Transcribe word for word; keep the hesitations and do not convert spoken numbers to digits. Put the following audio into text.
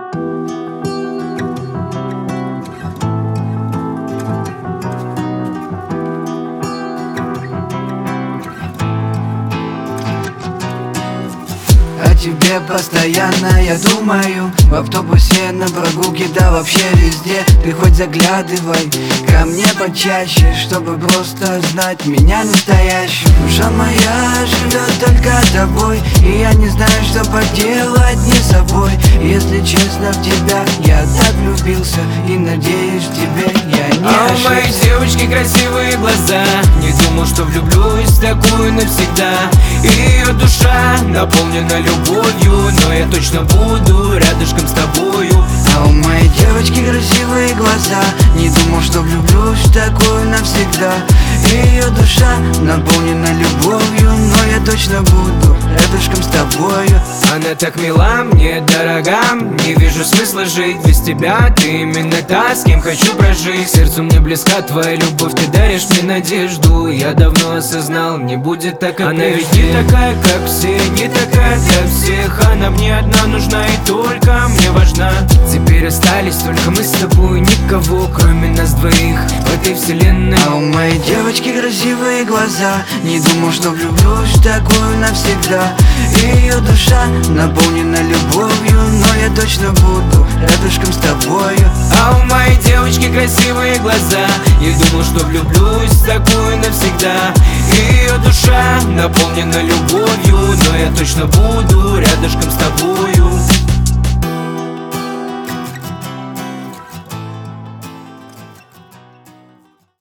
О тебе постоянно я думаю, в автобусе, на прогулке, да вообще везде. Ты хоть заглядывай ко мне почаще, чтобы просто знать меня настоящую. Душа моя живет только тобой, и я не знаю, что поделать не собой. Если честно, в тебя я так влюбился, и надеюсь, в тебе я не а ошибся. у моей девочки красивые глаза, не думал, что влюблюсь в такую навсегда. И ее душа наполнена любовью, но я точно буду рядышком с тобою. А у моей девочки красивые глаза, не думал, что влюблюсь в такую навсегда. И ее душа наполнена любовью, но я точно буду рядышком с тобою. Она так мила, мне дорога, не вижу смысла жить без тебя. Ты именно та, с кем хочу прожить. Сердцу мне близка твоя любовь, ты даришь мне надежду. Я давно осознал, не будет так, как она прежде. Ведь не такая, как все, не такая для всех. Она мне одна нужна и только мне важна. Теперь остались только мы с тобой, никого кроме нас двоих в этой вселенной. А у моей девочки красивые глаза, не думал, что влюблюсь в такую навсегда. И ее душа наполнена любовью, но я точно буду рядышком с тобою. А у моей девочки красивые глаза, я думал, что влюблюсь в такую навсегда. И ее душа наполнена любовью, но я точно буду рядышком с тобою.